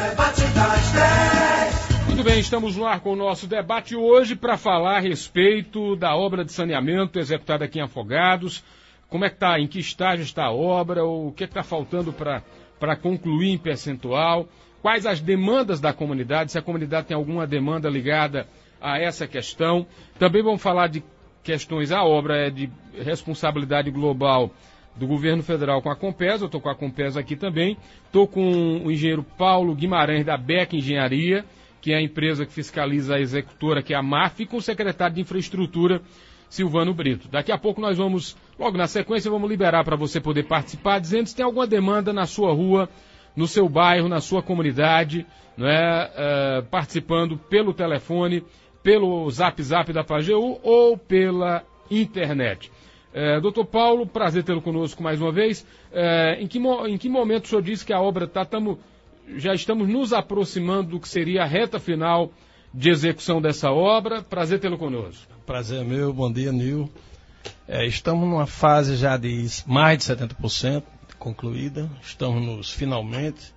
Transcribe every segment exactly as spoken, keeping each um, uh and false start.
debate das dez. Muito bem, estamos no ar com o nosso debate hoje para falar a respeito da obra de saneamento executada aqui em Afogados. Como é que está, em que estágio está a obra, o que está faltando para concluir em percentual, quais as demandas da comunidade, se a comunidade tem alguma demanda ligada a essa questão. Também vamos falar de questões, a obra é de responsabilidade global do governo federal com a Compesa, eu estou com a Compesa aqui também, estou com o engenheiro Paulo Guimarães da B E C Engenharia, que é a empresa que fiscaliza a executora, que é a M A F, e com o secretário de Infraestrutura, Silvano Brito. Daqui a pouco nós vamos, logo na sequência, vamos liberar para você poder participar, dizendo se tem alguma demanda na sua rua, no seu bairro, na sua comunidade, não é, é, participando pelo telefone, pelo Zap Zap da Pajeú ou pela internet. É, doutor Paulo, prazer tê-lo conosco mais uma vez. É, em, que, em que momento o senhor disse que a obra está, já estamos nos aproximando do que seria a reta final de execução dessa obra? Prazer tê-lo conosco. Prazer meu, bom dia, Nil. É, estamos numa fase já de mais de setenta por cento concluída, estamos nos finalmente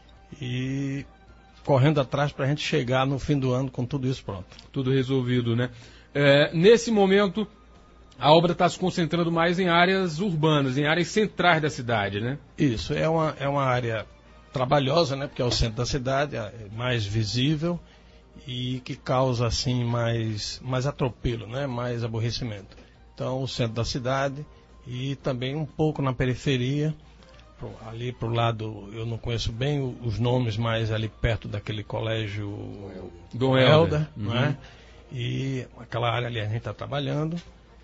e correndo atrás para a gente chegar no fim do ano com tudo isso pronto. Tudo resolvido, né? É, nesse momento, a obra está se concentrando mais em áreas urbanas, em áreas centrais da cidade, né? Isso, é uma, é uma área trabalhosa, né? Porque é o centro da cidade, é mais visível e que causa, assim, mais, mais atropelo, né? Mais aborrecimento. Então, o centro da cidade e também um pouco na periferia, ali para o lado, eu não conheço bem os nomes, mas ali perto daquele colégio Dom Helder, Helder, não é? E aquela área ali a gente está trabalhando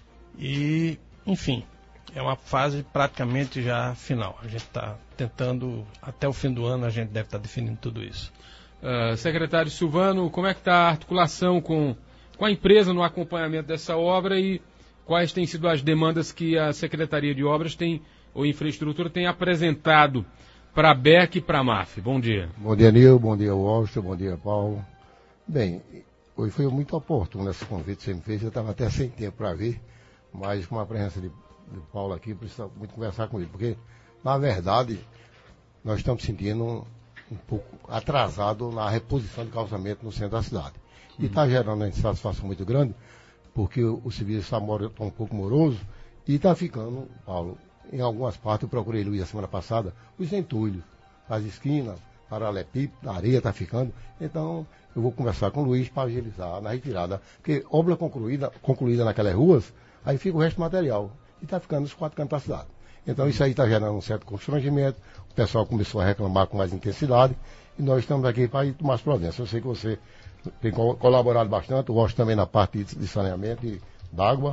e, enfim, é uma fase praticamente já final. A gente está tentando, até o fim do ano a gente deve estar definindo tudo isso. Uh, secretário Silvano, como é que está a articulação com, com a empresa no acompanhamento dessa obra e quais têm sido as demandas que a Secretaria de Obras tem, ou Infraestrutura tem apresentado para a B E C e para a M A F? Bom dia. Bom dia, Nil. Bom dia, Washington. Bom dia, Paulo. Bem, hoje foi muito oportuno esse convite que você me fez. Eu estava até sem tempo para vir, mas com a presença de, de Paulo aqui, precisa muito conversar com ele, porque, na verdade, nós estamos sentindo um, um pouco atrasado na reposição de calçamento no centro da cidade. E está gerando uma insatisfação muito grande, porque o, o serviço está um pouco moroso e está ficando, Paulo, em algumas partes, eu procurei Luiz a semana passada, os entulhos, as esquinas, paralelepípedo, a areia está ficando. Então, eu vou conversar com o Luiz para agilizar na retirada. Porque obra concluída, concluída naquelas ruas, aí fica o resto do material. E está ficando nos quatro cantos da cidade. Então, isso aí está gerando um certo constrangimento. O pessoal começou a reclamar com mais intensidade. E nós estamos aqui para ir tomar as providências. Eu sei que você tem colaborado bastante, eu gosto também na parte de saneamento e d'água.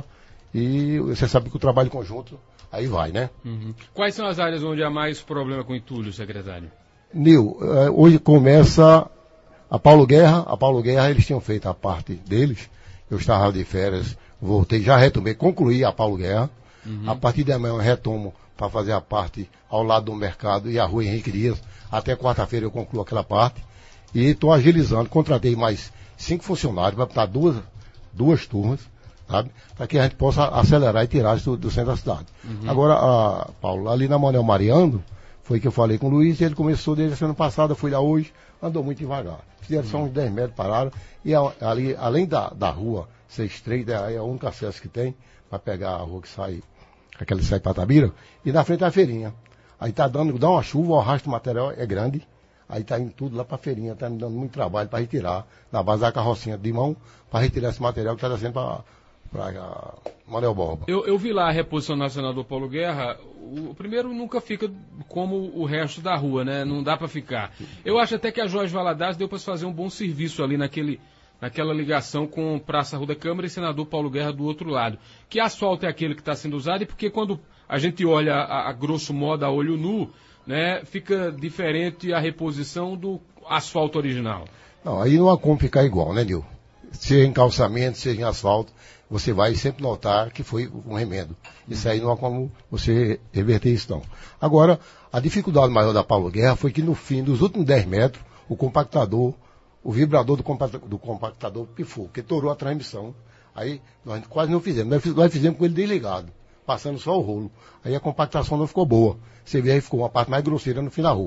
E você sabe que o trabalho conjunto aí vai, né? Uhum. Quais são as áreas onde há mais problema com entulho, secretário? Nil, hoje começa a Paulo Guerra. A Paulo Guerra, eles tinham feito a parte deles. Eu estava de férias, voltei, já retomei, concluí a Paulo Guerra. Uhum. A partir de amanhã eu retomo para fazer a parte ao lado do mercado e a rua Henrique Dias. Até quarta-feira eu concluo aquela parte. E estou agilizando, contratei mais cinco funcionários para botar duas, duas turmas, sabe? Para que a gente possa acelerar e tirar isso do, do centro da cidade. Uhum. Agora, a, Paulo, ali na Manuel Mariano, foi que eu falei com o Luiz, ele começou desde a semana passada, fui lá hoje, andou muito devagar. Fizeram uhum. só uns dez metros, pararam, e a, ali, além da, da rua ser estreita, é a única acesso que tem, para pegar a rua que sai, aquela que sai para Tabira, e na frente é a feirinha. Aí tá dando, dá uma chuva, o arrasto do material é grande, aí tá indo tudo lá para a feirinha, tá me dando muito trabalho para retirar, na base da carrocinha de mão, para retirar esse material que está descendo para para Manuel Borba. Eu, eu vi lá a reposição nacional do Paulo Guerra. O, o primeiro nunca fica como o resto da rua, né? Não dá para ficar. Eu acho até que a Jorge Valadares deu para fazer um bom serviço ali naquele, naquela ligação com Praça Rua da Câmara e Senador Paulo Guerra do outro lado. Que asfalto é aquele que está sendo usado? E porque quando a gente olha a, a grosso modo a olho nu, né, fica diferente a reposição do asfalto original. Não, aí não há como ficar igual, né, Nil? Seja em calçamento, seja em asfalto, você vai sempre notar que foi um remendo. Isso aí não há como você reverter isso, não. Agora, a dificuldade maior da Paulo Guerra foi que no fim dos últimos dez metros, o compactador, o vibrador do compactador, do compactador pifou, porque torou a transmissão. Aí nós quase não fizemos. Nós, nós fizemos com ele desligado, passando só o rolo. Aí a compactação não ficou boa. Você vê aí ficou uma parte mais grosseira no fim da rua.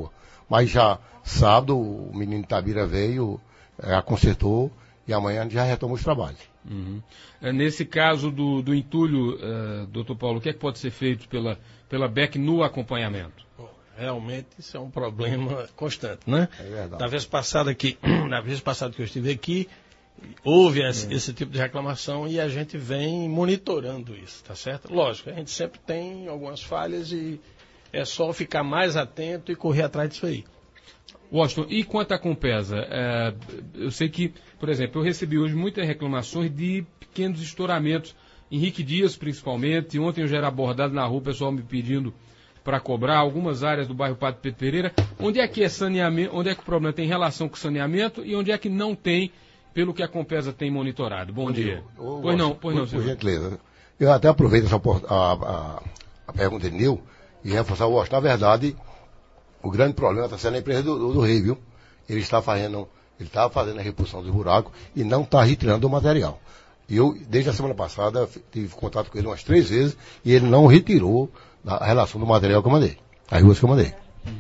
Mas já sábado o menino Tabira veio, é, consertou e amanhã já retoma os trabalhos. Uhum. É, nesse caso do, do entulho, uh, doutor Paulo, o que é que pode ser feito pela, pela B E C no acompanhamento? Bom, realmente isso é um problema constante, né? É verdade. Da vez passada que, na vez passada que eu estive aqui, houve esse, esse tipo de reclamação e a gente vem monitorando isso, tá certo? Lógico, a gente sempre tem algumas falhas e é só ficar mais atento e correr atrás disso aí. Washington, e quanto à Compesa? É, eu sei que, por exemplo, eu recebi hoje muitas reclamações de pequenos estouramentos, Henrique Dias principalmente, ontem eu já era abordado na rua, o pessoal me pedindo para cobrar algumas áreas do bairro Padre Pedro Pereira. Onde é que é saneamento, onde é que o problema tem relação com saneamento e onde é que não tem, pelo que a Compesa tem monitorado? Bom, Bom dia. dia. Eu, eu pois gosto, não, pois não, senhor. Por gentileza. Eu até aproveito essa, a, a, a pergunta de Nil e reforçar o Washington. Na verdade, o grande problema está sendo a empresa do, do, do Rei, viu? Ele está fazendo, ele está fazendo a repulsão dos buracos e não está retirando o material. E eu, desde a semana passada, tive contato com ele umas três vezes e ele não retirou a relação do material que eu mandei, as ruas que eu mandei.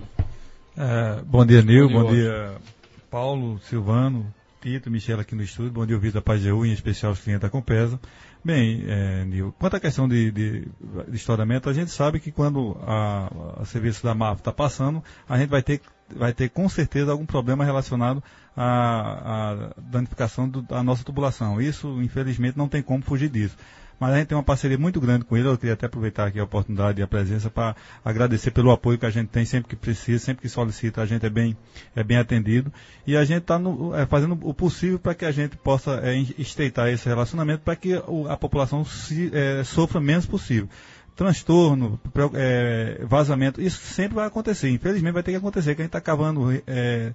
É, bom dia, Nil, bom, bom dia, Paulo, Silvano, Tito, Michel aqui no estúdio, bom dia, ouvido da Pageu, em especial os clientes da Compesa. Bem, é, Nil, quanto à questão de, de, de estouramento, a gente sabe que quando a, a serviço da M A F está passando, a gente vai ter, vai ter com certeza algum problema relacionado à, à danificação do, da nossa tubulação. Isso, infelizmente, não tem como fugir disso. Mas a gente tem uma parceria muito grande com ele. Eu queria até aproveitar aqui a oportunidade e a presença para agradecer pelo apoio que a gente tem sempre que precisa, sempre que solicita, a gente é bem, é bem atendido. E a gente está é, fazendo o possível para que a gente possa é, estreitar esse relacionamento para que o, a população se, é, sofra menos possível. Transtorno, é, vazamento, isso sempre vai acontecer. Infelizmente vai ter que acontecer, que a gente está cavando é,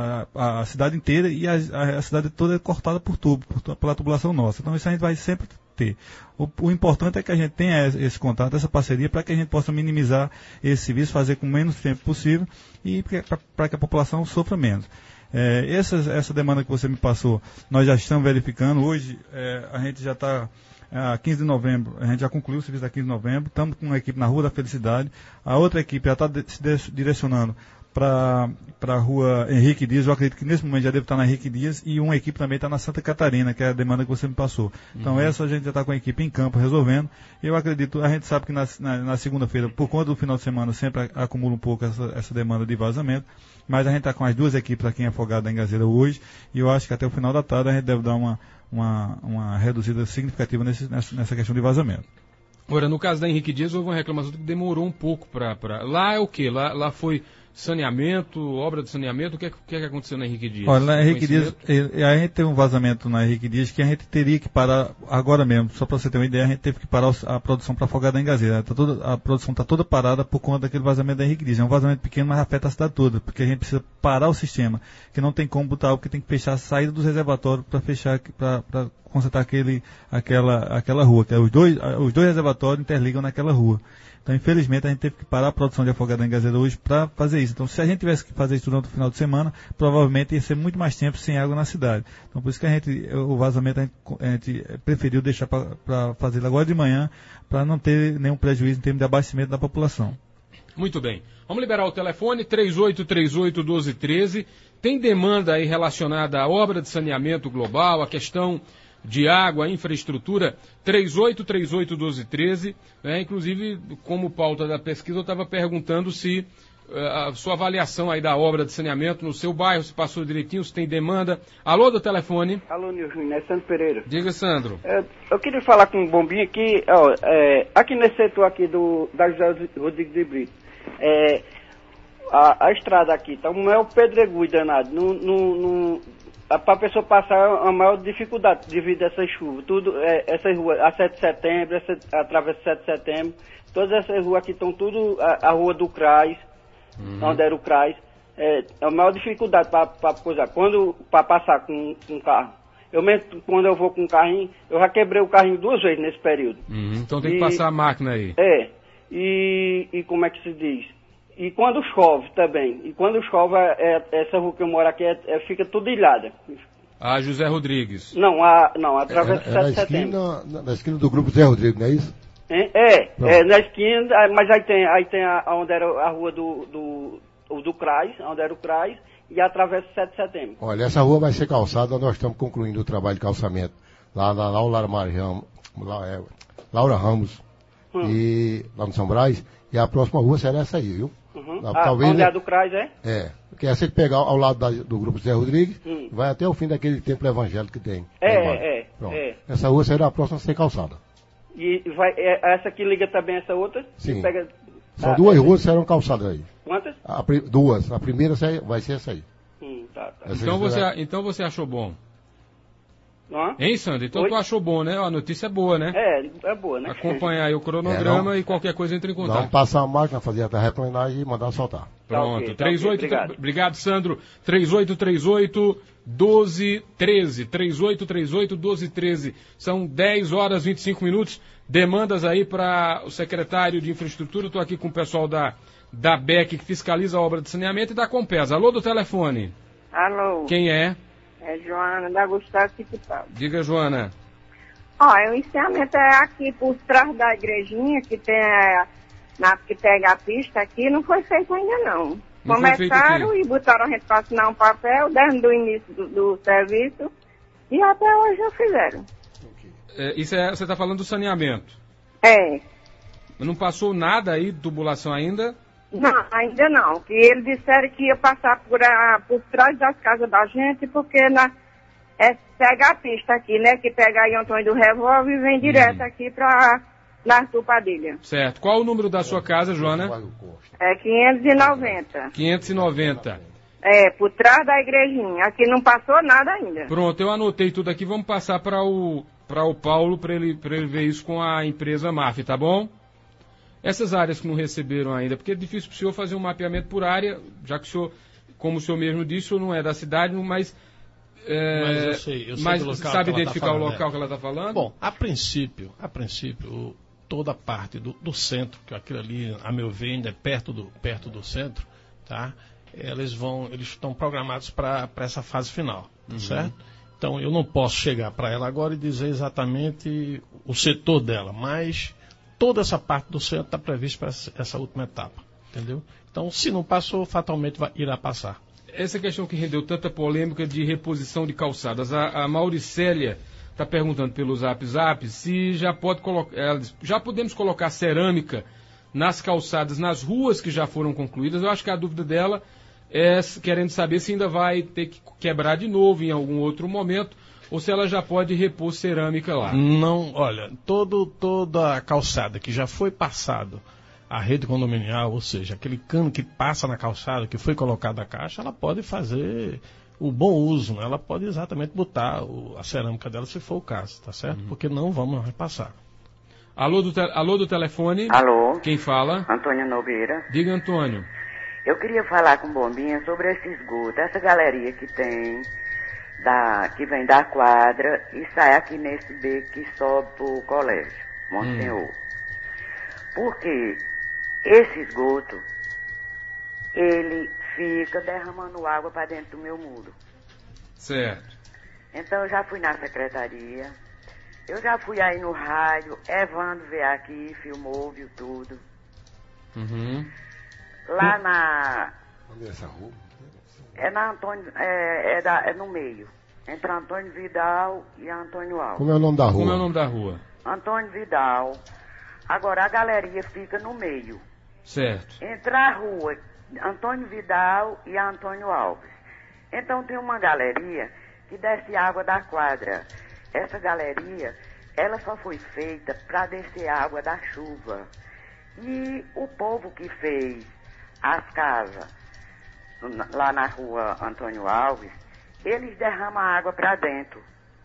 a, a cidade inteira e a, a cidade toda é cortada por tubo, por, pela tubulação nossa. Então isso a gente vai sempre ter. O, o importante é que a gente tenha esse contato, essa parceria, para que a gente possa minimizar esse serviço, fazer com o menos tempo possível e para que a população sofra menos. É, essa, essa demanda que você me passou, nós já estamos verificando. Hoje é, a gente já está, a quinze de novembro, a gente já concluiu o serviço da quinze de novembro, estamos com uma equipe na Rua da Felicidade, a outra equipe já está de, se direcionando para a rua Henrique Dias. Eu acredito que nesse momento já deve estar na Henrique Dias, e uma equipe também está na Santa Catarina, que é a demanda que você me passou. Então uhum. essa a gente já está com a equipe em campo resolvendo. Eu acredito, a gente sabe que na, na, na segunda-feira, por conta do final de semana, sempre acumula um pouco essa, essa demanda de vazamento, mas a gente está com as duas equipes aqui em Afogado da Engazeira hoje, e eu acho que até o final da tarde a gente deve dar uma, uma, uma reduzida significativa nesse, nessa, nessa questão de vazamento. Agora, no caso da Henrique Dias, houve uma reclamação que demorou um pouco para... Pra... Lá é o quê? Lá, lá foi saneamento, obra de saneamento? O que é que, é que aconteceu na Henrique Dias? Olha, na Henrique Dias, a gente teve um vazamento na Henrique Dias que a gente teria que parar agora mesmo. Só para você ter uma ideia, a gente teve que parar a produção para Afogado da Engazeira. Tá toda, a produção está toda parada por conta daquele vazamento da Henrique Dias. É um vazamento pequeno, mas afeta a cidade toda, porque a gente precisa parar o sistema, que não tem como botar, porque tem que fechar a saída dos reservatórios para fechar, para consertar aquele, aquela, aquela rua. Que é os, dois, os dois reservatórios interligam naquela rua. Então, infelizmente, a gente teve que parar a produção de Afogado da Engazeira hoje para fazer isso. Então, se a gente tivesse que fazer isso durante o final de semana, provavelmente ia ser muito mais tempo sem água na cidade. Então, por isso que a gente, o vazamento, a gente, a gente preferiu deixar para fazer agora de manhã, para não ter nenhum prejuízo em termos de abastecimento da população. Muito bem. Vamos liberar o telefone, três oito três oito, um dois um três. Tem demanda aí relacionada à obra de saneamento global, a questão de água, infraestrutura, três oito três oito, um dois um três. Né? Inclusive, como pauta da pesquisa, eu estava perguntando se uh, a sua avaliação aí da obra de saneamento no seu bairro, se passou direitinho, se tem demanda. Alô, do telefone. Alô, Nilson, é Sandro Pereira. Diga, Sandro. É, eu queria falar com o Bombinha aqui, ó, é, aqui nesse setor aqui do, da José Rodrigues de Brito, é, a, a estrada aqui, tá um maior pedregulho danado, no, no, no para a pessoa passar a maior dificuldade devido a essa chuva. Tudo, é, essas ruas, a sete de setembro, essa, a travessa sete de setembro, todas essas ruas aqui estão tudo, a, a rua do Crais, uhum. onde era o Crais, é, é a maior dificuldade para coisar. Quando, para passar com um carro. Eu mesmo, quando eu vou com um carrinho, eu já quebrei o carrinho duas vezes nesse período. Uhum. Então tem que e, passar a máquina aí. É, e, e como é que se diz? E quando chove também. E quando chove, é, essa rua que eu moro aqui é, é, fica tudo ilhada. A José Rodrigues. Não, a, não, através do é, é sete de setembro. Esquina, na, na esquina do grupo José Rodrigues, não é isso? É, é, é na esquina, mas aí tem, aí tem a, onde era a rua do, do o do CRAS, onde era o CRAS, e atravessa o sete de setembro. Olha, essa rua vai ser calçada, nós estamos concluindo o trabalho de calçamento lá na Laura, Ramos, lá, é, Laura Ramos, hum. e lá no São Brás, e a próxima rua será essa aí, viu? Uhum. Lá, Ah, talvez, onde é a do CRAS, é? É, porque essa que pegar ao lado da, do grupo Zé Rodrigues, hum. vai até o fim daquele templo evangélico que tem. É, é, Pronto. é. Essa rua será a próxima a ser calçada. E vai, é, essa que liga também essa outra? Sim. Pega, São ah, duas é, ruas que serão calçadas aí. Quantas? A, duas. A primeira vai ser essa aí. Hum, tá, tá. Então você, então você achou bom? Hã? Hein, Sandro? Então Oi? tu achou bom, né? A notícia é boa, né? É, é boa, né? Acompanhar aí o cronograma É, não- e qualquer coisa entre em contato. Não passar a máquina, fazer a terraplanagem e mandar soltar. Pronto. Tá ok, tá trinta e oito, ok, obrigado. obrigado, Sandro. três oito três oito, um dois um três. três oito três oito, um dois um três. São dez horas e vinte e cinco minutos. Demandas aí para o secretário de Infraestrutura. Estou aqui com o pessoal da, da B E C, que fiscaliza a obra de saneamento, e da Compesa. Alô do telefone. Alô, Quem é? é Joana da Gustavo Fittipaldi. Diga, Joana. Ó, o encerramento é aqui por trás da igrejinha, que tem a, na, que pega a pista aqui, não foi feito ainda não. Não foi feito Começaram aqui. e botaram a gente para assinar um papel desde o início do, do serviço e até hoje não fizeram. É, isso é, você está falando do saneamento. É, Não passou nada aí, tubulação ainda? não, ainda não. Que eles disseram que ia passar por, a, por trás das casas da gente, porque na, é, pega a pista aqui, né? Que pega aí Antônio do Revólver e vem direto aqui para Arthur Padilha. Certo. Qual o número da sua casa, Joana? É quinhentos e noventa. quinhentos e noventa. É, por trás da igrejinha. Aqui não passou nada ainda. Pronto, eu anotei tudo aqui. Vamos passar para o, para o Paulo para ele, para ele ver isso com a empresa M A F, tá bom? Essas áreas que não receberam ainda, porque é difícil para o senhor fazer um mapeamento por área, já que o senhor, como o senhor mesmo disse, o senhor não é da cidade, mas, é, Mas eu sei, eu sei mas do local sabe que ela tá identificar falando, o local é. que ela está falando? Bom, a princípio, a princípio, o- toda a parte do, do centro, que aquilo ali, a meu ver, ainda é perto do, perto do centro, tá? Eles vão, eles estão programados para essa fase final, Uhum. certo? Então eu não posso chegar para ela agora e dizer exatamente o setor dela, mas toda essa parte do centro está prevista para essa, essa última etapa, entendeu? Então, se não passou, fatalmente vai, irá passar. Essa questão que rendeu tanta polêmica de reposição de calçadas. A, a Mauricélia está perguntando pelo Zap Zap se já pode colocar, ela diz, já podemos colocar cerâmica nas calçadas, nas ruas que já foram concluídas. Eu acho que a dúvida dela é querendo saber se ainda vai ter que quebrar de novo em algum outro momento ou se ela já pode repor cerâmica lá. Não, olha, todo, toda a calçada que já foi passado a rede condominial, ou seja, aquele cano que passa na calçada, que foi colocado a caixa, ela pode fazer o bom uso, né? Ela pode exatamente botar o, a cerâmica dela, se for o caso, tá certo? Uhum. Porque não vamos repassar. Alô do, te, alô do telefone? Alô? Quem fala? Antônio Nogueira. Diga, Antônio. Eu queria falar com o Bombinha sobre esse esgoto, essa galeria que tem, da, que vem da quadra e sai aqui nesse beco que sobe pro colégio, Monsenhor. Hum. Porque esse esgoto, ele fica derramando água para dentro do meu muro. Certo. Então eu já fui na secretaria, eu já fui aí no rádio, Evandro veio aqui, filmou, viu tudo. Uhum. Lá na... Onde é essa rua? É na Antônio, é, é, da, é no meio, entre Antônio Vidal e Antônio Alves. Como é o nome da rua? Como é o nome da rua? Antônio Vidal. Agora a galeria fica no meio. Certo. Entre a rua Antônio Vidal e Antônio Alves. Então tem uma galeria que desce água da quadra. Essa galeria, ela só foi feita para descer água da chuva. E o povo que fez as casas lá na rua Antônio Alves, eles derramam a água para dentro.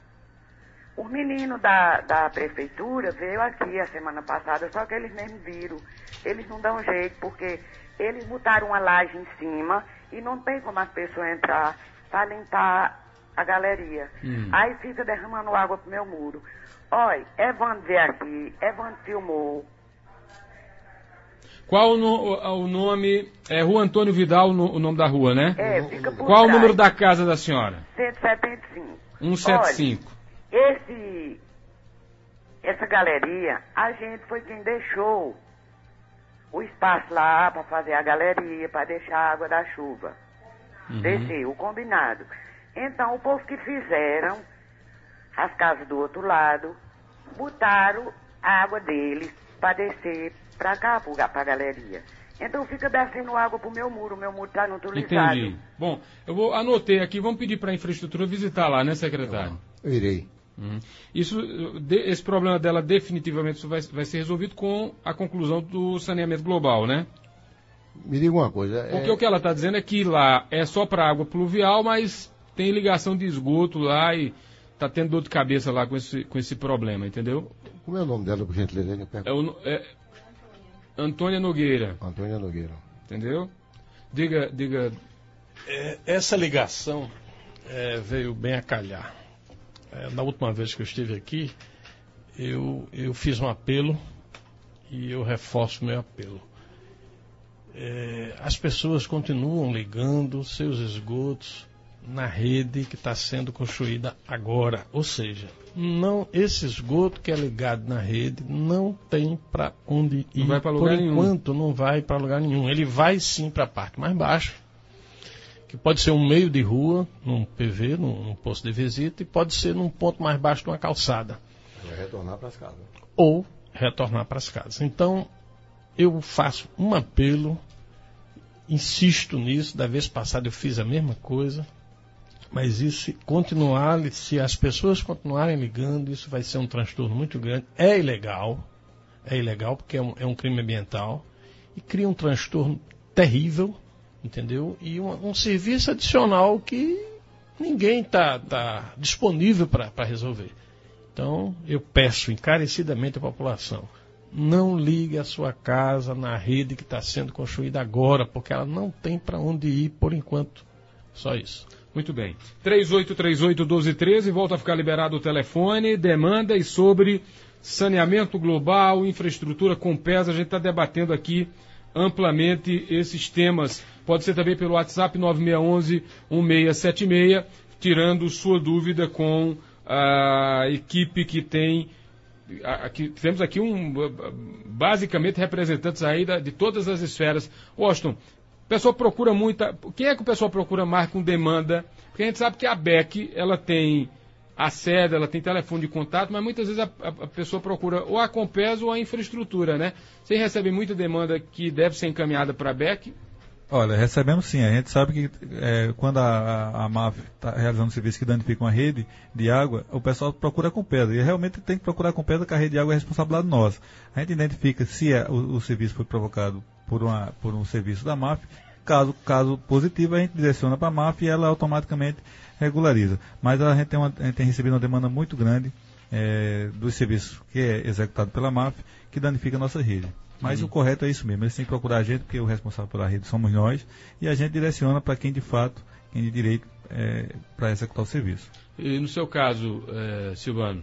Os meninos da, da prefeitura veio aqui a semana passada, só que eles mesmo viram. Eles não dão jeito, porque eles botaram uma laje em cima e não tem como as pessoas entrar para limpar a galeria. Hum. Aí fica derramando água pro meu muro. Olha, Evandro veio aqui, Evandro filmou. Qual o, no, o nome? É Rua Antônio Vidal, no, o nome da rua, né? É, fica por Qual trás. O número da casa da senhora? cento e setenta e cinco. cento e setenta e cinco. Olha, esse, essa galeria, a gente foi quem deixou o espaço lá para fazer a galeria, para deixar a água da chuva. Uhum. Descer, o combinado. Então, o povo que fizeram as casas do outro lado, botaram a água deles para descer para cá, para a galeria. Então fica descendo água pro meu muro, o meu muro está neutralizado. Entendi. Bom, eu vou anotei aqui, vamos pedir para a infraestrutura visitar lá, né, secretário? Eu irei. Uhum. Isso, de, esse problema dela definitivamente vai, vai ser resolvido com a conclusão do saneamento global, né? Me diga uma coisa. Porque é... o que ela está dizendo é que lá é só para água pluvial, mas tem ligação de esgoto lá e está tendo dor de cabeça lá com esse, com esse problema, entendeu? Como é o nome dela, por gentileza? É o... É... Antônia Nogueira. Antônia Nogueira. Entendeu? Diga, diga. É, essa ligação é, veio bem a calhar. É, na última vez que eu estive aqui, eu, eu fiz um apelo e eu reforço o meu apelo. É, as pessoas continuam ligando seus esgotos na rede que está sendo construída agora. Ou seja, não, esse esgoto que é ligado na rede não tem para onde ir. Não vai para lugar nenhum. Por enquanto não vai para lugar nenhum. Ele vai sim para a parte mais baixa, que pode ser um meio de rua, num P V, num, num posto de visita, e pode ser num ponto mais baixo de uma calçada. Vai retornar para as casas. Ou retornar para as casas. Então, eu faço um apelo, insisto nisso, da vez passada eu fiz a mesma coisa, mas isso, se continuar, se as pessoas continuarem ligando, isso vai ser um transtorno muito grande. É ilegal, é ilegal porque é um, é um crime ambiental e cria um transtorno terrível, entendeu? E um, um serviço adicional que ninguém está tá disponível para resolver. Então, eu peço encarecidamente à população, não ligue a sua casa na rede que está sendo construída agora, porque ela não tem para onde ir por enquanto. Só isso. Muito bem. três oito três oito, um dois um três, volta a ficar liberado o telefone, demanda e sobre saneamento global, infraestrutura com pés, a gente está debatendo aqui amplamente esses temas. Pode ser também pelo WhatsApp nove seis um um, um seis sete seis, tirando sua dúvida com a equipe que tem... Aqui, temos aqui um, basicamente representantes aí da, de todas as esferas. Washington, o pessoal procura muita... Quem é que o pessoal procura mais com demanda? Porque a gente sabe que a B E C, ela tem a sede, ela tem telefone de contato, mas muitas vezes a, a, a pessoa procura ou a Compes ou a infraestrutura, né? Vocês recebem muita demanda que deve ser encaminhada para a B E C? Olha, recebemos sim. A gente sabe que é, quando a, a, a M A F está realizando serviços que danificam a rede de água, o pessoal procura com pedra. E realmente tem que procurar com pedra, porque a rede de água é responsabilidade nossa. A gente identifica se é, o, o serviço foi provocado por, uma, por um serviço da M A F. Caso, caso positivo, a gente direciona para a M A F e ela automaticamente regulariza. Mas a gente tem, uma, a gente tem recebido uma demanda muito grande é, dos serviços que é executado pela M A F, que danifica a nossa rede. Mas hum. o correto é isso mesmo, eles têm que procurar a gente, porque o responsável pela rede somos nós, e a gente direciona para quem de fato, quem de direito, é, para executar o serviço. E no seu caso, é, Silvano?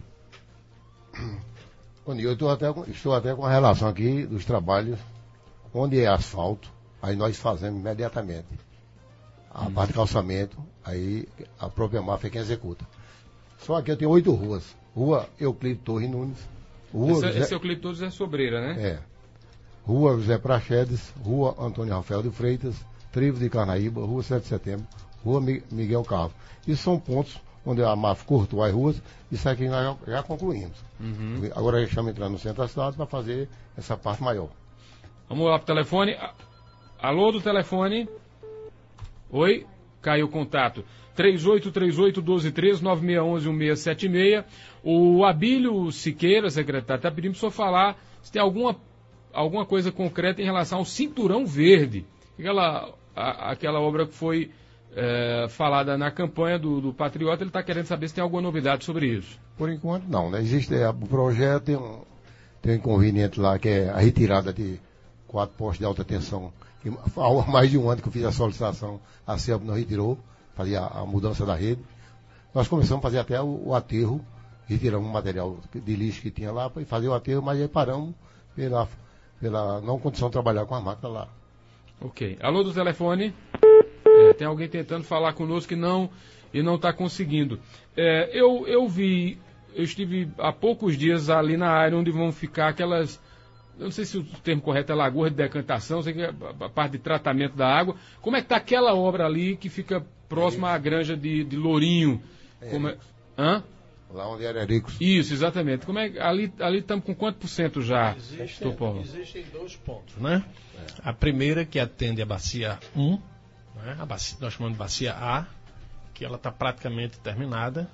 Bom dia, eu estou até, estou até com a relação aqui dos trabalhos, onde é asfalto, aí nós fazemos imediatamente. A hum. parte de calçamento, aí a própria M A F é quem executa. Só aqui eu tenho oito ruas. Rua Euclides Torres Nunes. Rua esse, José... esse Euclides Torres é Sobreira, né? É. Rua José Praxedes, Rua Antônio Rafael de Freitas, Trivo de Carnaíba, Rua sete de Setembro, Rua Miguel Carlos. Isso são pontos onde a M A F cortou as ruas, isso aqui nós já, já concluímos. Uhum. Agora estamos entrando no centro da cidade para fazer essa parte maior. Vamos lá para o telefone. Alô do telefone. Oi, caiu o contato. três oito três oito, um dois três, nove seis um um, um seis sete seis. O Abílio Siqueira, secretário, está pedindo para o senhor falar se tem alguma alguma coisa concreta em relação ao Cinturão Verde, aquela, a, aquela obra que foi é, falada na campanha do, do Patriota. Ele está querendo saber se tem alguma novidade sobre isso. Por enquanto não, né? Existe é, o projeto, tem um, tem um inconveniente lá, que é a retirada de quatro postes de alta tensão. E, há mais de um ano que eu fiz a solicitação, a C E L não retirou, fazia a, a mudança da rede. Nós começamos a fazer até o, o aterro, retiramos o material de lixo que tinha lá e fazer o aterro, mas aí paramos pela... pela não condição de trabalhar com a máquina lá. Ok. Alô do telefone? É, tem alguém tentando falar conosco e não e não está conseguindo. É, eu, eu vi, eu estive há poucos dias ali na área onde vão ficar aquelas, eu não sei se o termo correto é lagoa de decantação, sei que é a parte de tratamento da água. Como é que está aquela obra ali que fica próxima à granja de, de Lourinho? Como é... Hã? Lá onde era Ericos. Isso, exatamente. Como é, ali ali estamos com quanto por cento já? Existem, existem dois pontos, né? É. A primeira que atende a bacia um, né? A bacia, nós chamamos de bacia A, que ela está praticamente terminada,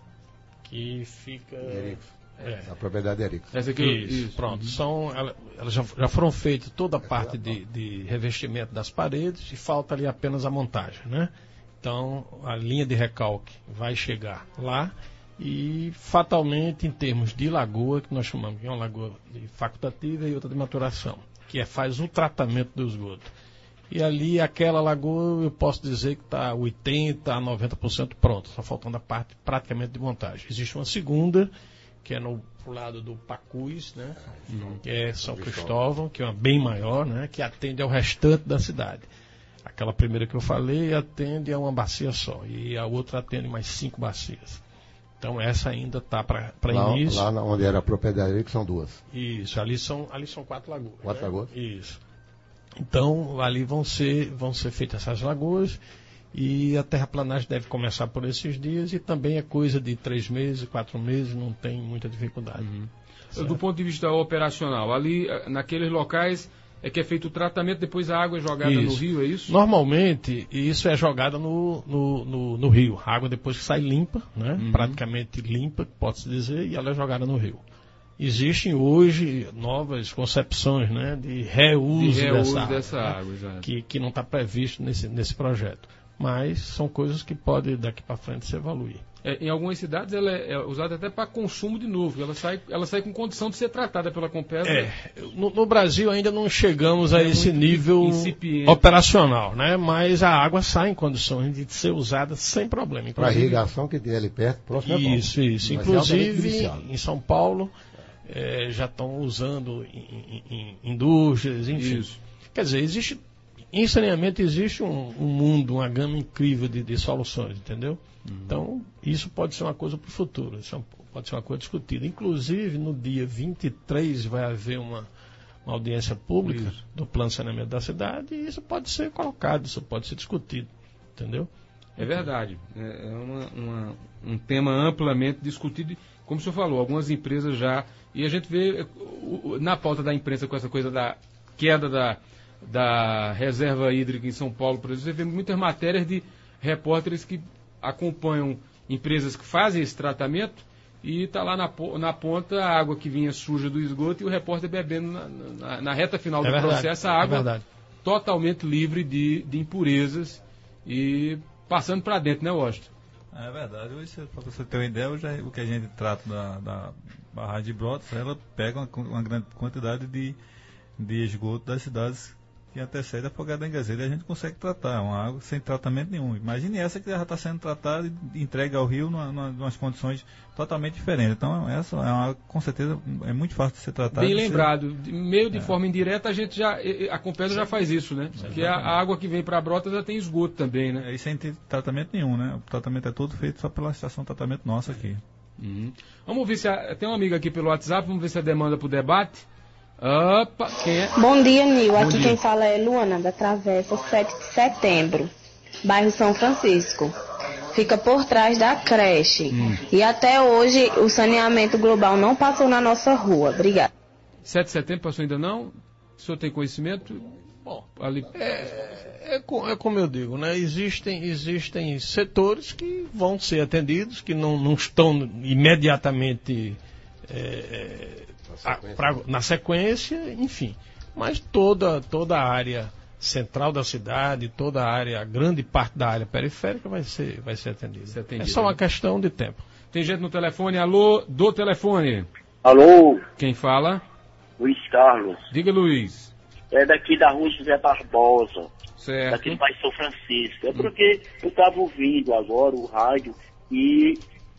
que fica... Ericos. É. A propriedade de Ericos. Essa aqui, isso, isso. Pronto. São, ela, elas já, já foram feitas toda a parte de, de revestimento das paredes e falta ali apenas a montagem, né? Então, a linha de recalque vai chegar lá. E fatalmente em termos de lagoa, que nós chamamos de uma lagoa de facultativa e outra de maturação, que é, faz o tratamento do esgoto. E ali aquela lagoa eu posso dizer que está oitenta por cento a noventa por cento pronta, só faltando a parte praticamente de montagem. Existe uma segunda, que é no pro lado do Pacus, né? Uhum. Que é São Cristóvão, que é uma bem maior, né? Que atende ao restante da cidade. Aquela primeira que eu falei atende a uma bacia só, e a outra atende mais cinco bacias. Então essa ainda está para início. Lá onde era a propriedade, que são duas. Isso, ali são, ali são quatro lagoas. Quatro né? lagoas? Isso. Então ali vão ser, vão ser feitas essas lagoas e a terraplanagem deve começar por esses dias e também é coisa de três meses, quatro meses, não tem muita dificuldade. Uhum. Do ponto de vista operacional, ali naqueles locais é que é feito o tratamento, depois a água é jogada isso. no rio, é isso? Normalmente, isso é jogada no, no, no, no rio. A água depois que sai limpa, né? Uhum. Praticamente limpa, pode-se dizer, e ela é jogada no rio. Existem hoje novas concepções, né, de reuso, de reuso dessa, dessa água, água né? que, que não está previsto nesse, nesse projeto. Mas são coisas que podem daqui para frente se evoluir. É, em algumas cidades ela é, é usada até para consumo de novo, ela sai, ela sai com condição de ser tratada pela Compesa. É, no, no Brasil ainda não chegamos é a esse nível incipiente. Operacional, né? Mas a água sai em condições de ser usada sem problema. Para irrigação que tem ali perto, próximo Isso, é isso. Mas inclusive em São Paulo é, já estão usando em, em, em indústrias, enfim. Isso. Quer dizer, existe, em saneamento existe um, um mundo, uma gama incrível de, de soluções, entendeu? Uhum. Então, isso pode ser uma coisa para o futuro, isso pode ser uma coisa discutida. Inclusive, no dia vinte e três vai haver uma, uma audiência pública isso. do plano de saneamento da cidade e isso pode ser colocado, isso pode ser discutido, entendeu? É verdade, é uma, uma, um tema amplamente discutido, como o senhor falou, algumas empresas já, e a gente vê na pauta da imprensa com essa coisa da queda da, da reserva hídrica em São Paulo, por exemplo, você vê muitas matérias de repórteres que acompanham empresas que fazem esse tratamento e está lá na, na ponta a água que vinha suja do esgoto e o repórter bebendo na, na, na reta final é do verdade, processo a água é totalmente livre de, de impurezas e passando para dentro, né, Washington? É verdade. Para você ter uma ideia, hoje o que a gente trata da, da barragem de Brotas, ela pega uma, uma grande quantidade de, de esgoto das cidades que antecede a Afogado da Engazeira, e a gente consegue tratar uma água sem tratamento nenhum. Imagine essa que já está sendo tratada e entregue ao rio numa, numa, numa condições totalmente diferentes. Então, essa é uma água, com certeza, é muito fácil de ser tratada. Bem lembrado, ser... meio de é. forma indireta, a gente já, a Compesa já faz isso, né? Porque a, a água que vem para a Brotas já tem esgoto também, né? É, e sem ter tratamento nenhum, né? O tratamento é todo feito só pela estação de tratamento nossa aqui. Uhum. Vamos ver se a, tem uma amiga aqui pelo WhatsApp, vamos ver se a demanda para o debate. Opa, quem é? Bom dia, Nil. Bom Aqui dia. Quem fala é Luana, da Travessa sete de setembro, bairro São Francisco. Fica por trás da creche. Hum. E até hoje o saneamento global não passou na nossa rua. Obrigada. sete de setembro passou ainda não? O senhor tem conhecimento? Bom, ali... é, é, é como eu digo, né? Existem, existem setores que vão ser atendidos, que não, não estão imediatamente... É, A, pra, na sequência, enfim. Mas toda, toda a área central da cidade, toda a área, grande parte da área periférica vai ser, vai ser atendida. Ser atendida, é só uma né? questão de tempo. Tem gente no telefone, alô, do telefone. Alô? Quem fala? Luiz Carlos. Diga, Luiz. É daqui da rua José Barbosa. Certo. Daqui do bairro São Francisco. É porque hum. eu estava ouvindo agora o rádio e...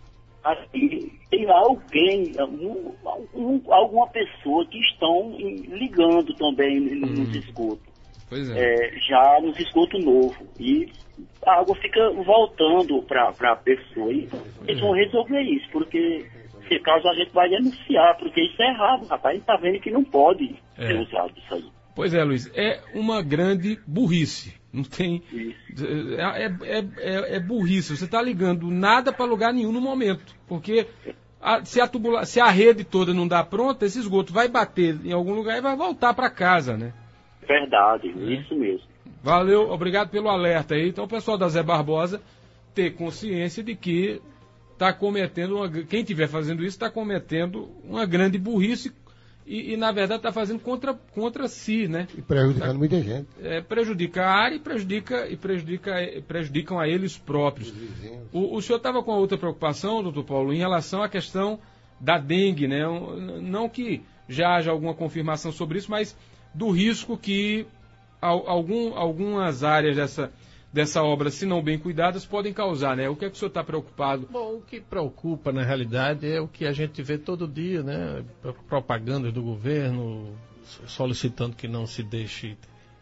Assim, tem alguém, um, um, alguma pessoa que estão ligando também nos uhum. esgotos. Pois é. É, já nos esgotos novos. E a água fica voltando para a pessoa. E eles vão resolver isso, porque Se caso a gente vai denunciar, porque isso é errado, rapaz. A gente tá vendo que não pode É. ser usado isso aí. Pois é, Luiz, é uma grande burrice. Não tem. Isso. É, é, é, é burrice. Você está ligando nada para lugar nenhum no momento. Porque a, se, a tubula, se a rede toda não dá pronta, esse esgoto vai bater em algum lugar e vai voltar para casa, né? Verdade, É. isso mesmo. Valeu, obrigado pelo alerta aí. Então, o pessoal da Zé Barbosa ter consciência de que está cometendo, uma, quem estiver fazendo isso está cometendo uma grande burrice e, e na verdade, está fazendo contra, contra si, né? E prejudicando muita gente. É, prejudica a área e prejudica, e prejudica, prejudicam a eles próprios. O, o senhor estava com outra preocupação, doutor Paulo, em relação à questão da dengue, né? Um, não que já haja alguma confirmação sobre isso, mas do risco que al, algum, algumas áreas dessa, dessa obra, se não bem cuidadas, podem causar, né? O que é que o senhor está preocupado? Bom, o que preocupa, na realidade, é o que a gente vê todo dia, né? Propagandas do governo solicitando que não se deixe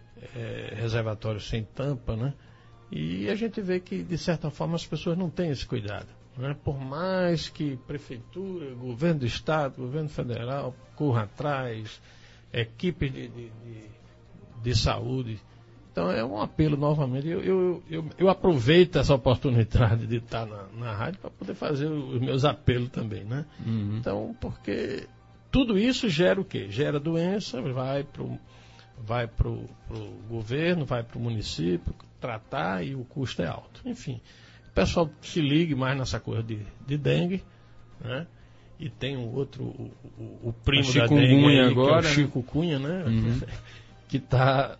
é, reservatório sem tampa, né? E a gente vê que, de certa forma, as pessoas não têm esse cuidado, né? Por mais que prefeitura, governo do estado, governo federal corra atrás, equipes de, de, de, de saúde. Então é um apelo novamente. Eu, eu, eu, eu aproveito essa oportunidade de estar na, na rádio para poder fazer os meus apelos também, né? Uhum. Então, porque tudo isso gera o quê? Gera doença, vai para o vai pro, pro governo, vai para o município tratar e o custo é alto. Enfim, o pessoal se ligue mais nessa coisa de, de dengue, né? E tem um outro, o, o, o primo da dengue aí, agora, que é o Chico Cunha, né? Uhum. Que está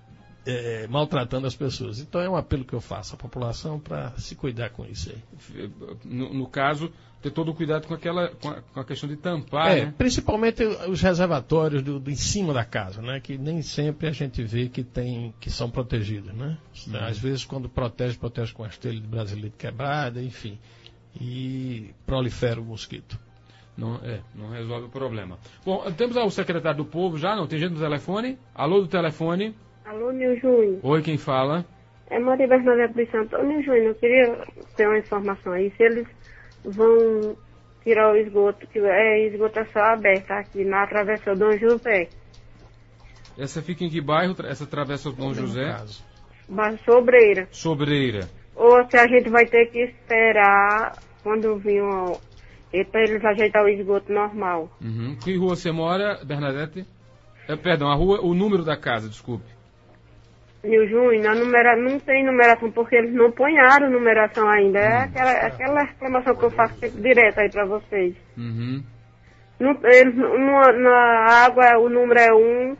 é, maltratando as pessoas. Então é um apelo que eu faço à população para se cuidar com isso aí. No, no caso, ter todo o cuidado com, aquela, com, a, com a questão de tampar, É, né? principalmente os reservatórios do, do em cima da casa, né? Que nem sempre a gente vê que, tem, que são protegidos, né? Uhum. Às vezes quando protege, protege com a telha de brasileiro quebrada, enfim. E prolifera o mosquito. Não, é, não resolve o problema. Bom, temos o secretário do Povo já, não? Tem gente no telefone? Alô do telefone? Alô, Nil Júnior. Oi, quem fala? É Maria Bernadette dos Santos. Ô, Nil Júnior, eu queria ter uma informação aí. Se eles vão tirar o esgoto, que é esgoto a céu aberto aqui na Travessa Dom José. Essa fica em que bairro, essa travessa do Dom José? Bairro Sobreira. Sobreira. Ou se a gente vai ter que esperar quando vir um... para eles ajeitar o esgoto normal. Uhum. Que rua você mora, Bernadette? É, perdão, a rua, o número da casa, desculpe. Nil Júnior, a numera... não tem numeração porque eles não ponharam numeração ainda. É aquela, aquela reclamação que eu faço direto aí para vocês. Uhum. No, eles, no, na água o número é um,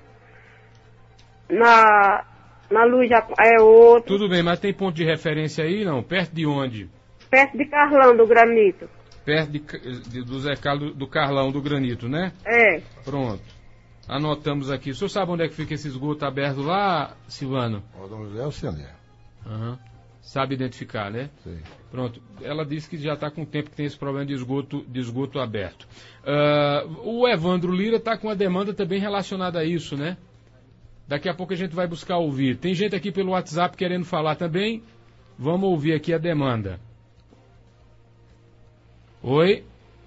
na, na luz já é outro. Tudo bem, mas tem ponto de referência aí, não? Perto de onde? Perto de Carlão, do Granito. Perto de, de, do Zé Carlos, do Carlão, do Granito, né? É. Pronto. Anotamos aqui. O senhor sabe onde é que fica esse esgoto aberto lá, Silvano? O Dom José é o Ciané. Uhum. Sabe identificar, né? Sim. Pronto. Ela disse que já está com tempo que tem esse problema de esgoto, de esgoto aberto. Uh, o Evandro Lira está com a demanda também relacionada a isso, né? Daqui a pouco a gente vai buscar ouvir. Tem gente aqui pelo WhatsApp querendo falar também. Vamos ouvir aqui a demanda. Oi?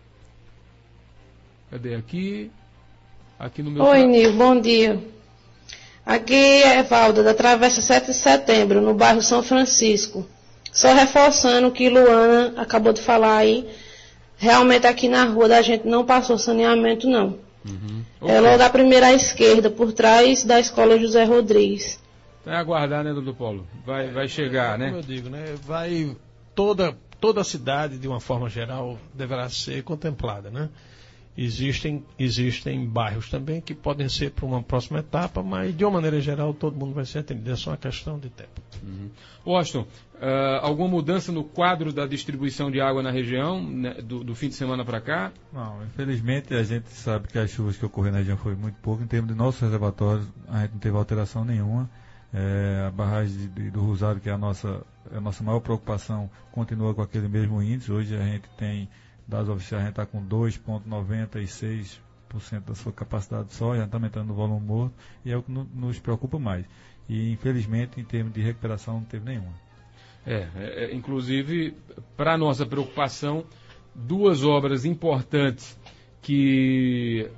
Cadê aqui? Aqui no meu... Oi, Nil, bom dia. Aqui é Valda, da Travessa sete de Setembro, no bairro São Francisco. Só reforçando o que Luana acabou de falar aí. Realmente aqui na rua da gente não passou saneamento, não. Uhum. É logo a primeira à esquerda, por trás da escola José Rodrigues. É aguardar, né, doutor Paulo? Vai, vai chegar, né? Como eu digo, né? Vai toda, toda a cidade, de uma forma geral, deverá ser contemplada, né? Existem, existem bairros também que podem ser para uma próxima etapa, mas de uma maneira geral todo mundo vai ser atendido. É só uma questão de tempo. Uhum. Washington, uh, alguma mudança no quadro da distribuição de água na região, né, do, do fim de semana para cá? Não, infelizmente a gente sabe que as chuvas que ocorreram na região foi muito pouco. Em termos de nossos reservatórios, a gente não teve alteração nenhuma. É, a barragem de, de, do Rosário, que é a nossa, a nossa maior preocupação, continua com aquele mesmo índice. Hoje a gente tem... dados oficiais, a gente está com dois vírgula noventa e seis por cento da sua capacidade só, já está aumentando no volume morto, e é o que no, nos preocupa mais. E, infelizmente, em termos de recuperação, não teve nenhuma. É, é inclusive, para a nossa preocupação, duas obras importantes que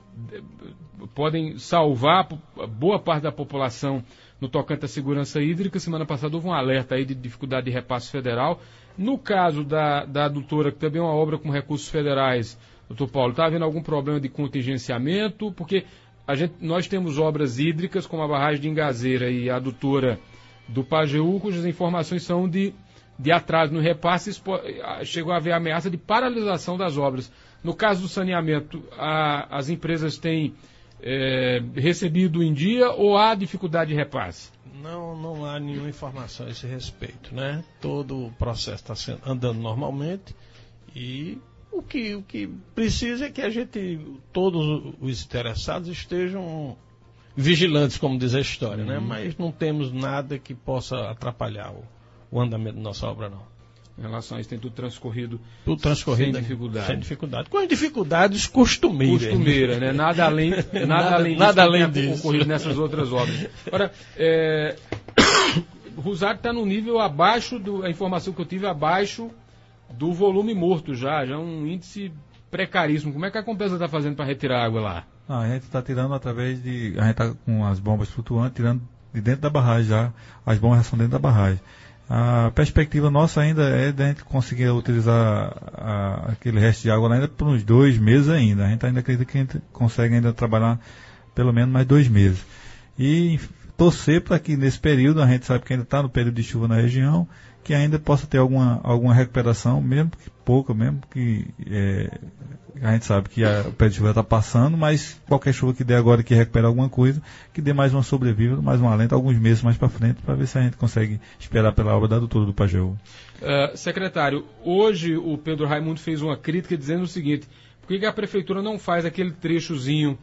podem salvar boa parte da população no tocante à segurança hídrica. Semana passada houve um alerta aí de dificuldade de repasse federal. No caso da, da adutora, que também é uma obra com recursos federais, doutor Paulo, está havendo algum problema de contingenciamento? Porque a gente, nós temos obras hídricas, como a barragem de Ingazeira e a adutora do Pajeú, cujas informações são de, de atraso no repasse. Chegou a haver ameaça de paralisação das obras. No caso do saneamento, a, as empresas têm é, recebido em dia ou há dificuldade de repasse? Não, não há nenhuma informação a esse respeito, né? Todo o processo está andando normalmente e o que, o que precisa é que a gente, todos os interessados estejam vigilantes, como diz a história, uhum. né? Mas não temos nada que possa atrapalhar o, o andamento da nossa obra, não. Em relação a isso, tem tudo transcorrido, tudo transcorrido sem dificuldade. Sem dificuldade. Com as dificuldades costumeiras. Costumeira, né? Nada além, nada nada, além disso, nada além disso. Ocorrido nessas outras obras. Agora, é, o Rosário está no nível abaixo, do, a informação que eu tive, abaixo do volume morto já, já um índice precaríssimo. Como é que a Compesa está fazendo para retirar água lá? Ah, a gente está tirando através de... A gente está com as bombas flutuantes, tirando de dentro da barragem já. As bombas já são dentro da barragem. A perspectiva nossa ainda é de a gente conseguir utilizar a, aquele resto de água lá ainda por uns dois meses ainda. A gente ainda acredita que a gente consegue ainda trabalhar pelo menos mais dois meses. E torcer para que nesse período, a gente sabe que ainda está no período de chuva na região, que ainda possa ter alguma, alguma recuperação, mesmo que pouca, mesmo que é, a gente sabe que a, o período de chuva está passando, mas qualquer chuva que dê agora que recupere alguma coisa, que dê mais uma sobrevida, mais um alento, alguns meses mais para frente, para ver se a gente consegue esperar pela obra da adutora do Pajeú. Uh, secretário, hoje o Pedro Raimundo fez uma crítica dizendo o seguinte: por que, que a prefeitura não faz aquele trechozinho,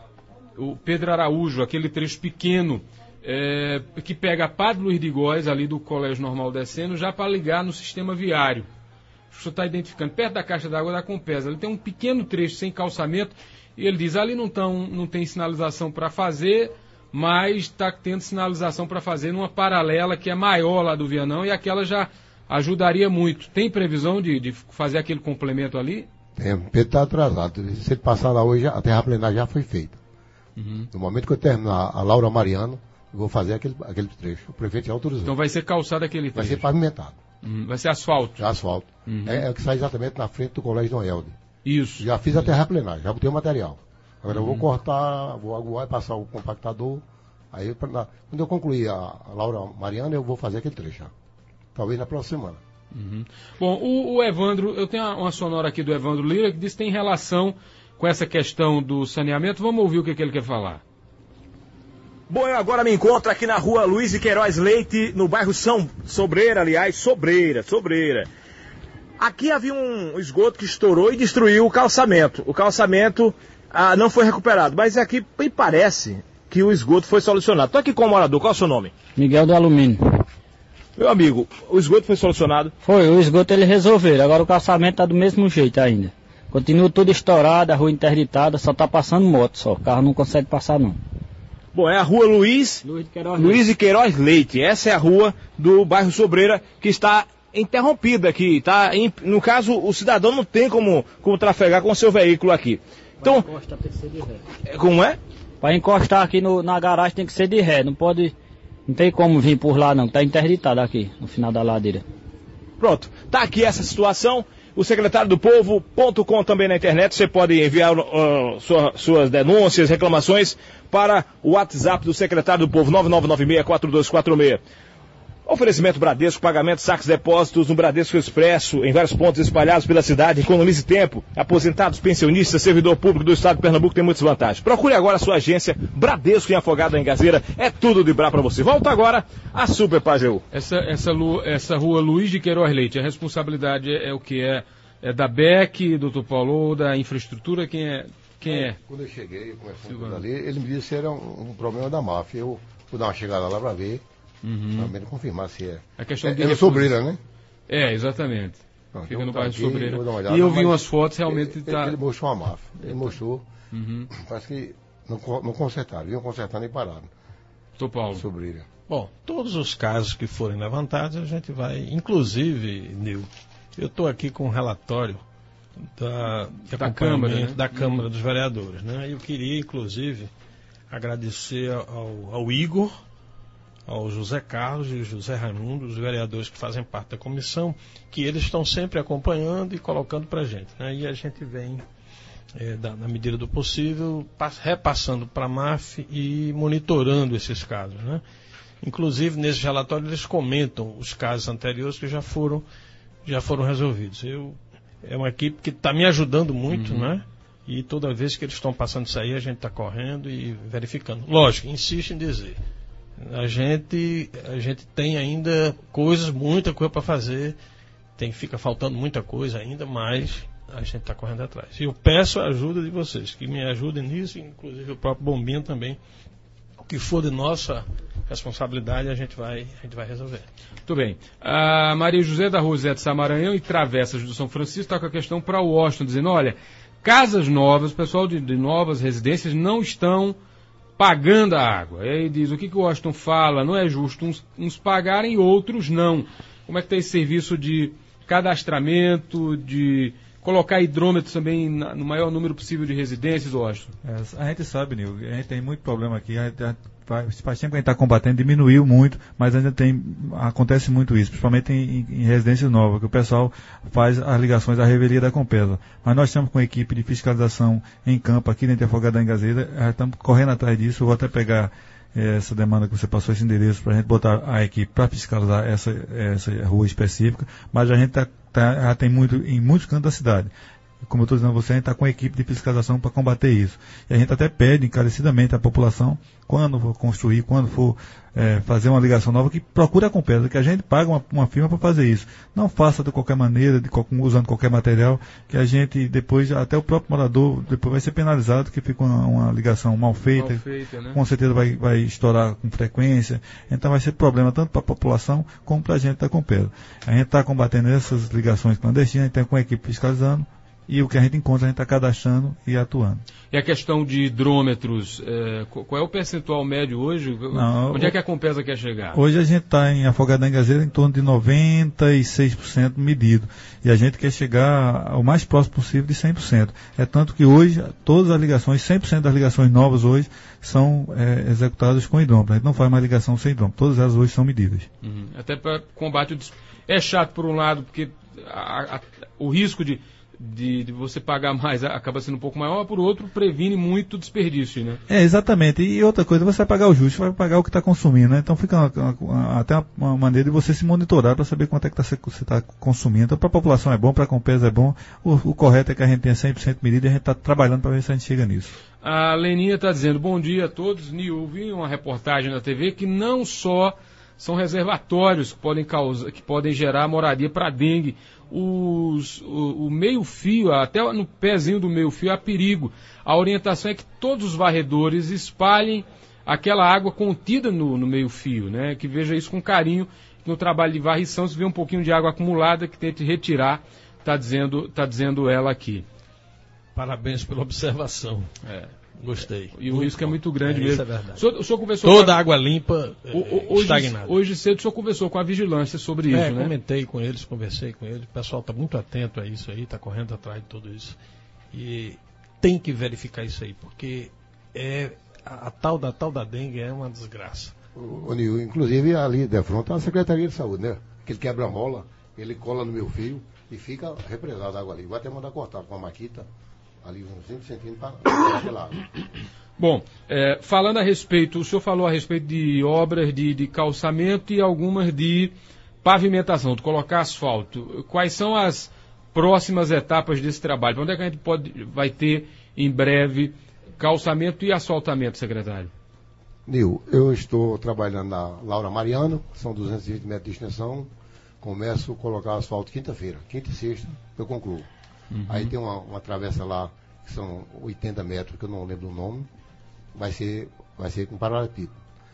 o Pedro Araújo, aquele trecho pequeno, É, que pega Padre Luiz de Góes, ali do Colégio Normal descendo, já para ligar no sistema viário. O senhor está identificando, perto da caixa d'água da Compesa, ele tem um pequeno trecho sem calçamento, e ele diz, ali não, tão, não tem sinalização para fazer, mas está tendo sinalização para fazer numa paralela que é maior lá do Vianão, e aquela já ajudaria muito. Tem previsão de, de fazer aquele complemento ali? Tem, o Pedro está atrasado. Se ele passar lá hoje, a terraplenagem já foi feita. Uhum. No momento que eu terminar a Laura Mariano, vou fazer aquele, aquele trecho. O prefeito já autorizou. Então vai ser calçado aquele trecho? Vai ser pavimentado. Uhum. Vai ser asfalto? Já asfalto. Uhum. É, é o que sai exatamente na frente do Colégio Dom Helder. Isso. Já fiz a terraplenagem, já botei o material. Agora uhum. eu vou cortar, vou aguar e passar o compactador. Aí, pra, na, quando eu concluir a, a Laura Mariana, eu vou fazer aquele trecho. Já. Talvez na próxima semana. Uhum. Bom, o, o Evandro, eu tenho uma, uma sonora aqui do Evandro Lira que diz que tem relação com essa questão do saneamento. Vamos ouvir o que, que ele quer falar. Bom, eu agora me encontro aqui na rua Luiz de Queiroz Leite, no bairro São Sobreira, aliás, Sobreira, Sobreira. Aqui havia um esgoto que estourou e destruiu o calçamento. O calçamento ah, não foi recuperado, mas aqui me parece que o esgoto foi solucionado. Estou aqui com o morador, qual é o seu nome? Miguel do Alumínio. Meu amigo, o esgoto foi solucionado? Foi, o esgoto ele resolveu, agora o calçamento está do mesmo jeito ainda. Continua tudo estourado, a rua interditada, só está passando moto só, o carro não consegue passar não. Bom, é a rua Luiz, Luiz, de Queiroz, Luiz de Queiroz Leite. Essa é a rua do bairro Sobreira que está interrompida aqui. Tá em, no caso, o cidadão não tem como, como trafegar com o seu veículo aqui. Então, encostar, tem que ser de ré. Como é? Para encostar aqui no, na garagem tem que ser de ré. Não pode, não tem como vir por lá não. Está interditado aqui, no final da ladeira. Pronto, tá aqui essa situação. O secretário do povo ponto com também na internet. Você pode enviar uh, sua, suas denúncias, reclamações para o WhatsApp do secretário do povo, nove nove nove seis quatro dois quatro seis. Oferecimento Bradesco, pagamento, saques, depósitos no Bradesco Expresso, em vários pontos espalhados pela cidade. Economize tempo. Aposentados, pensionistas, servidor público do estado de Pernambuco tem muitas vantagens. Procure agora a sua agência Bradesco em Afogado, em Gazeira. É tudo de Brá para você. Volta agora a Super Pajeú. Essa, essa, essa rua Luiz de Queiroz Leite, a responsabilidade é, é o que é? É da B E C, doutor Paulo, ou da infraestrutura? Quem é? Quem é? Quando eu cheguei, conversando com ali, ele me disse que era um, um problema da máfia. Eu vou dar uma chegada lá para ver. Uhum. Também não confirmar se é. A questão é, de é no Sobreira, né? É, exatamente. Pronto, Fica no tá bairro aqui, Sobreira. Olhada, e eu vi mas umas fotos, realmente ele, tá... ele mostrou uma máfia. Ele mostrou. Uhum. Parece que não, não consertaram. Vinham consertando e pararam. Doutor Paulo. Sobreira. Bom, todos os casos que forem levantados, a gente vai, inclusive, Nil, eu estou aqui com um relatório da, de da Câmara, né? da Câmara dos Vereadores, né? Eu queria, inclusive, agradecer ao, ao Igor, ao José Carlos e ao José Raimundo, os vereadores que fazem parte da comissão, que eles estão sempre acompanhando e colocando para a gente, né? E a gente vem, é, da, na medida do possível, pass, repassando para a M A F e monitorando esses casos, né? Inclusive, nesse relatório, eles comentam os casos anteriores que já foram, já foram resolvidos. Eu, é uma equipe que está me ajudando muito, uhum. né? E toda vez que eles estão passando isso aí, a gente está correndo e verificando. Lógico, insisto em dizer, a gente, a gente tem ainda coisas, muita coisa para fazer, tem, fica faltando muita coisa ainda, mas a gente está correndo atrás. E eu peço a ajuda de vocês, que me ajudem nisso, inclusive o próprio Bombinha também. O que for de nossa responsabilidade, a gente vai, a gente vai resolver. Muito bem. A Maria José da Rosete Samaranhão e Travessas do São Francisco está com a questão para o Washington, dizendo, olha, casas novas, o pessoal de, de novas residências não estão pagando a água. E aí diz, o que, que o Washington fala? Não é justo uns, uns pagarem e outros não. Como é que está esse serviço de cadastramento, de colocar hidrômetros também na, no maior número possível de residências, Washington? É, a gente sabe, Nil, a gente tem muito problema aqui, a gente, a, faz tempo que a gente está combatendo, diminuiu muito, mas ainda tem, acontece muito isso, principalmente em, em residências novas, que o pessoal faz as ligações à revelia da Compesa. Mas nós estamos com a equipe de fiscalização em campo aqui dentro de Afogados da Engazeira, estamos correndo atrás disso, eu vou até pegar essa demanda que você passou, esse endereço, para a gente botar a equipe para fiscalizar essa, essa rua específica, mas a gente tá, tá, já tem muito, em muitos cantos da cidade. Como eu estou dizendo a você, a gente está com a equipe de fiscalização para combater isso. E a gente até pede encarecidamente à população, quando for construir, quando for é, fazer uma ligação nova, que procure a Compesa, que a gente paga uma, uma firma para fazer isso. Não faça de qualquer maneira, de, usando qualquer material, que a gente depois, até o próprio morador, depois vai ser penalizado, que fica uma, uma ligação mal feita, mal feita né? Com certeza vai, vai estourar com frequência. Então vai ser problema tanto para a população como para a gente da Compesa. A gente está combatendo essas ligações clandestinas, a gente está com a equipe fiscalizando, e o que a gente encontra, a gente está cadastrando e atuando. E a questão de hidrômetros, é, qual é o percentual médio hoje? Não, Onde o, é que a Compesa quer chegar? Hoje a gente está em Afogados da Engazeira em torno de noventa e seis por cento medido. E a gente quer chegar ao mais próximo possível de cem por cento. É tanto que hoje, todas as ligações, cem por cento das ligações novas hoje, são é, executadas com hidrômetro. A gente não faz mais ligação sem hidrômetro. Todas elas hoje são medidas. Uhum. Até para combate o... É chato por um lado, porque a, a, o risco de... De, de você pagar mais acaba sendo um pouco maior, por outro, previne muito desperdício, né? É, exatamente. E outra coisa, você vai pagar o justo, vai pagar o que está consumindo, né? Então fica uma, uma, até uma, uma maneira de você se monitorar para saber quanto é que tá, você está consumindo. Então, para a população é bom, para a Compesa é bom. O, o correto é que a gente tenha cem por cento medida e a gente está trabalhando para ver se a gente chega nisso. A Leninha está dizendo, bom dia a todos. Nil, vi uma reportagem na T V que não só são reservatórios que podem, causar, que podem gerar moradia para dengue. Os, o, o meio-fio, até no pezinho do meio-fio, há perigo. A orientação é que todos os varredores espalhem aquela água contida no, no meio-fio, né? Que veja isso com carinho. No trabalho de varrição, se vê um pouquinho de água acumulada, que tente retirar, está dizendo, tá dizendo ela aqui. Parabéns pela observação. É. Gostei. E o risco é muito grande é, mesmo. Isso é verdade. O senhor, o senhor conversou Toda a... água limpa o, o, é, hoje, estagnada. Hoje cedo o senhor conversou com a vigilância sobre é, isso, né? Comentei com eles, conversei com eles. O pessoal está muito atento a isso aí, está correndo atrás de tudo isso. E tem que verificar isso aí, porque é, a, a, tal, da, a tal da dengue é uma desgraça. O, o Nil, inclusive ali de frente a Secretaria de Saúde, né? Que ele quebra a mola, ele cola no meu fio e fica represada a água ali. Vai até mandar cortar com a maquita ali uns cinco centímetros para aquela água. Bom, é, falando a respeito, o senhor falou a respeito de obras de, de calçamento e algumas de pavimentação, de colocar asfalto. Quais são as próximas etapas desse trabalho? Para onde é que a gente pode, vai ter em breve calçamento e asfaltamento, secretário? Nil, eu estou trabalhando na Laura Mariano, são duzentos e vinte metros de extensão. Começo a colocar asfalto quinta-feira, quinta e sexta, eu concluo. Uhum. Aí tem uma, uma travessa lá, que são oitenta metros, que eu não lembro o nome. Vai ser, vai ser com paralelepípedo.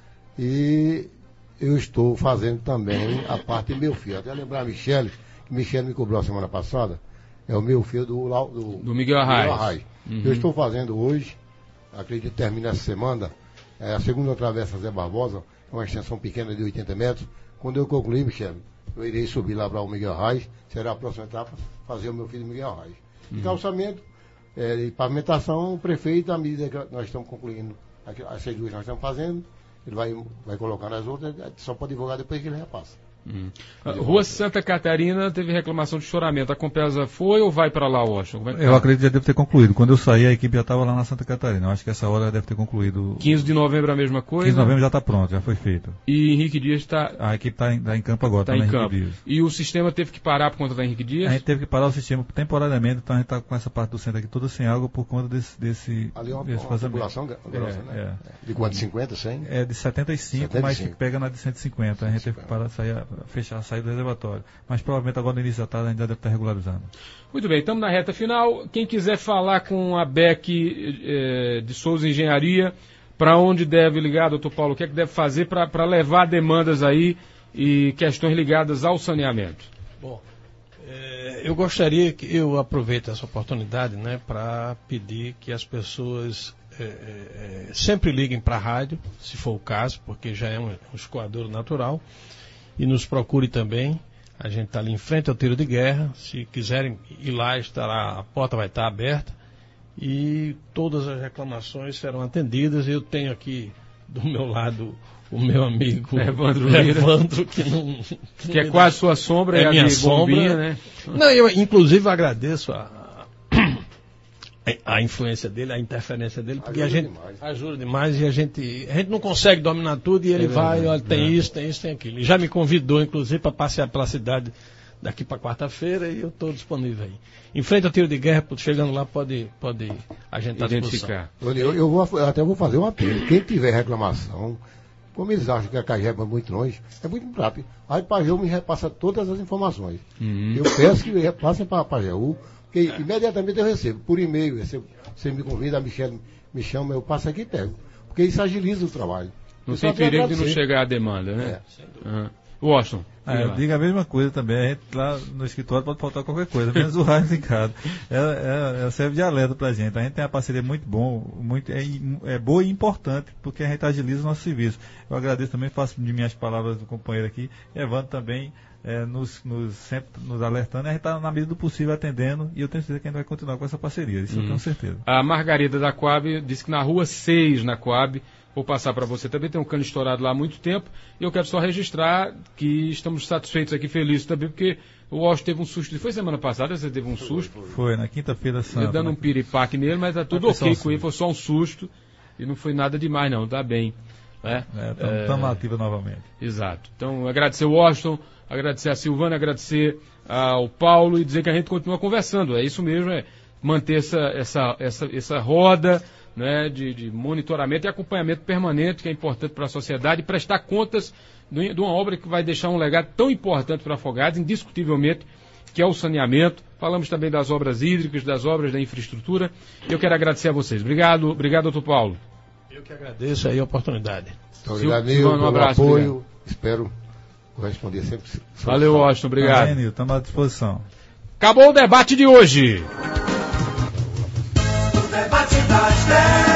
E eu estou fazendo também a parte do meu fio. Até lembrar a Michele, que Michele me cobrou a semana passada, é o meu fio do, do, do Miguel Arraes. Uhum. Eu estou fazendo hoje, acredito que termina essa semana, é a segunda travessa Zé Barbosa, uma extensão pequena de oitenta metros. Quando eu concluir, Michele, eu irei subir lá para o Miguel Arraes, será a próxima etapa, fazer o meu filho Miguel Arraes. E calçamento, é, e pavimentação, o prefeito, à medida que nós estamos concluindo aqui, essas duas nós estamos fazendo, ele vai, vai colocando as outras, só pode divulgar depois que ele repassa. Hum. Rua Santa Catarina teve reclamação de choramento. A Compesa foi ou vai para lá, Washington? Como é que eu tá? acredito que já deve ter concluído. Quando eu saí, a equipe já estava lá na Santa Catarina. Eu acho que essa hora deve ter concluído. quinze de novembro a mesma coisa? quinze de novembro já está pronto, já foi feito. E Henrique Dias está... A equipe está em, tá em campo agora, está tá em campo. Henrique Dias. E o sistema teve que parar por conta da Henrique Dias? A gente teve que parar o sistema temporariamente, então a gente está com essa parte do centro aqui toda sem água por conta desse desse Ali é uma, desse uma população grossa, é, né? É. De quanto? cinquenta, cem? É de setenta e cinco, setenta e cinco. Mas pega na de cento e cinquenta. A gente teve que parar, sair, fechar, sair do reservatório. Mas provavelmente agora no início da tarde a gente já deve estar regularizando. Muito bem, estamos na reta final. Quem quiser falar com a B E C eh, de Souza Engenharia, para onde deve ligar, doutor Paulo? O que é que deve fazer para levar demandas aí e questões ligadas ao saneamento? Bom, é, eu gostaria que eu aproveite essa oportunidade, né, para pedir que as pessoas é, é, sempre liguem para a rádio, se for o caso, porque já é um, um escoadouro natural, e nos procure também. A gente está ali em frente ao tiro de guerra. Se quiserem ir lá, estará, a porta vai estar aberta e todas as reclamações serão atendidas. Eu tenho aqui do meu lado o meu amigo Evandro, Evandro que, não, que, que é quase sua sombra, é e a minha de sombra, bombinha, né? Não, eu inclusive agradeço a, a, a influência dele, a interferência dele, porque ajuda a gente demais. ajuda demais e a gente, a gente não consegue dominar tudo e ele é vai, verdade, olha, tem é. isso, tem isso, tem aquilo. Ele já me convidou, inclusive, para passear pela cidade daqui para quarta-feira e eu estou disponível aí. Em frente ao tiro de guerra, chegando lá, pode, pode agendar a discussão. Eu, eu, vou, eu até vou fazer um apelo. Quem tiver reclamação, como eles acham que a Cagepa é muito longe, é muito rápido. A Pajeú me repassa todas as informações. Uhum. Eu peço que repassem para a Pajeú, porque é. imediatamente eu recebo, por e-mail, recebo, você me convida, a Michelle me chama, eu passo aqui e pego. Porque isso agiliza o trabalho. Não tem perigo de não chegar a demanda, né? É. Uhum. Washington. Ah, eu digo a mesma coisa também. A gente lá no escritório pode faltar qualquer coisa, menos o rádio em casa. Ela, ela, ela serve de alerta pra gente. A gente tem uma parceria muito bom, muito, é, é boa e importante, porque a gente agiliza o nosso serviço. Eu agradeço também, faço de minhas palavras do companheiro aqui, Evandro também, é, nos, nos, sempre nos alertando. A gente está, na medida do possível, atendendo, e eu tenho certeza que a gente vai continuar com essa parceria. Isso hum. eu tenho certeza. A Margarida da Coab disse que na rua seis, na Coab, vou passar para você também, tem um cano estourado lá há muito tempo, e eu quero só registrar que estamos satisfeitos aqui, felizes também, porque o Washington teve um susto. Foi semana passada, você teve um susto? Foi, na quinta-feira santa. Eu dando um piripaque nele, mas tá tudo ok com ele, foi só um susto, e não foi nada demais não, tá bem. Estamos é, ativos novamente. Exato. Então, agradecer o Washington, agradecer a Silvana, agradecer ao Paulo e dizer que a gente continua conversando. É isso mesmo, é manter essa, essa, essa, essa roda, né, de, de monitoramento e acompanhamento permanente, que é importante para a sociedade, e prestar contas de, de uma obra que vai deixar um legado tão importante para Afogados, indiscutivelmente, que é o saneamento. Falamos também das obras hídricas, das obras da infraestrutura. Eu quero agradecer a vocês. Obrigado, obrigado, doutor Paulo. Eu que agradeço aí a oportunidade. Muito obrigado, Nil, um abraço, apoio. Obrigado. Espero corresponder sempre. Valeu, Washington, obrigado. Valeu, Nil, estamos à disposição. Acabou o debate de hoje. O debate das dez.